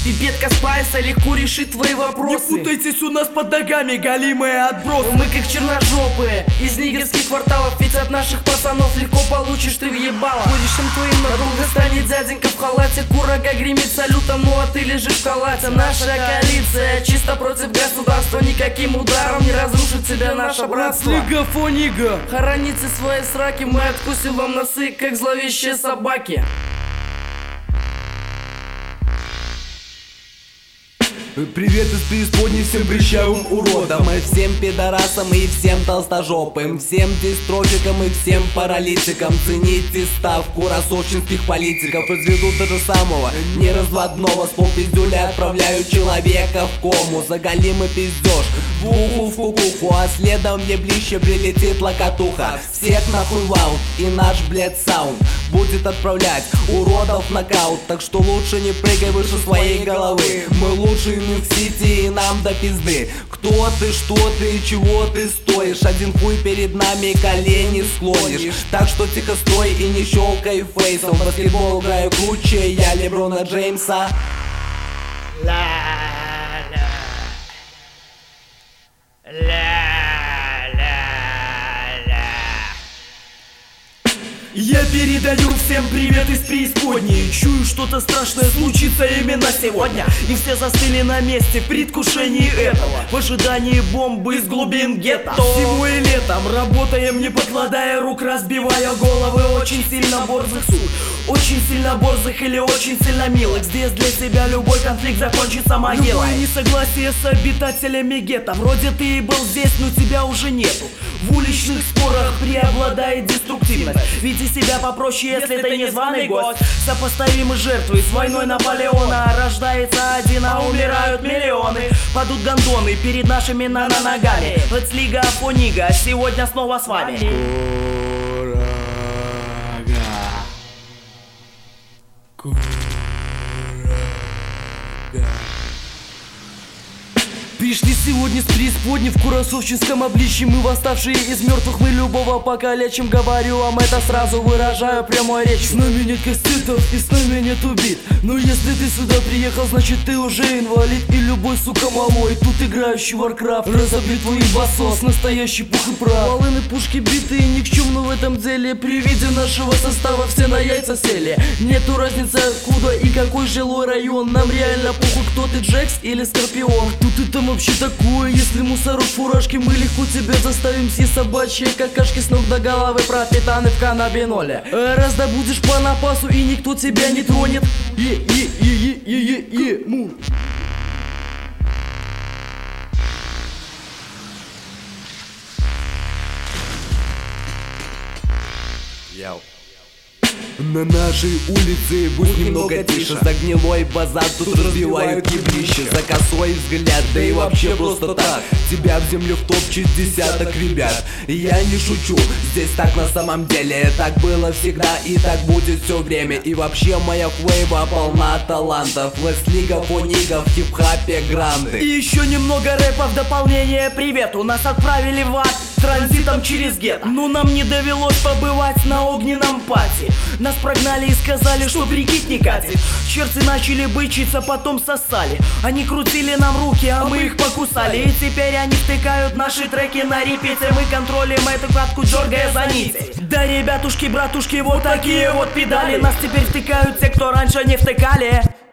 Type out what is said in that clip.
Пипетка Спайса легко решит твои вопросы. Не путайтесь, у нас под ногами голимые отбросы. Мы как черножопые из нигерских кварталов, ведь от наших пацанов легко получишь ты въебало. Будущим твоим надолго станет дяденька в халате. Курага гремит салютом, ну а ты лежишь в халате. Наша коалиция чисто против государства. Никаким ударом не разрушит тебя наше братство. Лига-фонига, хороните свои сраки, мы откусим вам носы, как зловещие собаки. Привет из преисподней всем прыщавым уродам, и всем пидорасам и всем толстожопым, всем дистрофикам и всем паралитикам. Цените ставку росовчинских политиков. Изведу даже самого неразводного с полпиздюля отправляю человека в кому. За голимый пиздеж в уху, в кукуху, а следом мне ближе прилетит локотуха. Всех нахуй в аут, и наш блядь саунд будет отправлять уродов в нокаут. Так что лучше не прыгай выше своей головы. Мы лучшие в Сити и нам до пизды. Кто ты, что ты, чего ты стоишь? Один хуй перед нами, колени склонишь. Так что тихо стой и не щелкай фейсом. В баскетбол играю круче, я Леброна Джеймса. Я передаю всем привет из преисподней. Чую, что-то страшное случится именно сегодня. И все застыли на месте в предвкушении этого, в ожидании бомбы из глубин гетто. Зимой и летом работаем, не покладая рук, разбивая головы очень сильно борзых сук. Очень сильно борзых или очень сильно милых. Здесь для себя любой конфликт закончится могилой. Любое несогласие с обитателями гетто. Вроде ты и был здесь, но тебя уже нету. В уличных спорах преобладает деструктивность. Веди себя попроще, если ты не званый гость. Сопоставимы жертвы с войной Наполеона. Рождается один, а умирают миллионы. Падут гондоны перед нашими ногами. Let's Лига-фонига сегодня снова с вами. Пришли сегодня с преисподней в курасовчинском обличье. Мы восставшие из мертвых, мы любого покалечим. Говорю вам это сразу, выражаю прямой речь. С нами нет кастетов и с нами нет убит. Но если ты сюда приехал, значит ты уже инвалид. И любой, сука, малой, тут играющий Warcraft разобьет твой басос, настоящий пух и прав. Волыны, пушки битые, ни к чему в этом деле. При виде нашего состава все на яйца сели. Нету разницы откуда и какой жилой район. Нам реально похуй, кто ты, Джекс или Скорпион. Кто ты там вообще такое? Если мусорок в фуражке, мы легко тебя заставим съесть собачьи какашки с ног до головы, пропитаны в каннабиноле. Раздобудешь по напасу и никто тебя не тронет. Му. На нашей улице будь немного тише. За гнилой базар тут разбивают кибрище. За косой взгляд, да и вообще просто так тебя в землю втопчет десяток ребят. Я не шучу, здесь так на самом деле. Так было всегда и так будет все время. И вообще моя флейва полна талантов. Let's Лига-фонига в хип-хапе гранды. И еще немного рэпа в дополнение. Привет, у нас отправили в ад транзитом через гетто. Но нам не довелось побывать на огненном пати. Нас прогнали и сказали, что прикид не катит. Черти начали бычиться, потом сосали. Они крутили нам руки, а мы их покусали. И теперь они втыкают наши треки на репите. Мы контролим эту катку, дергая за нити. Да, ребятушки, братушки, вот такие вот педали. Нас теперь втыкают те, кто раньше не втыкали.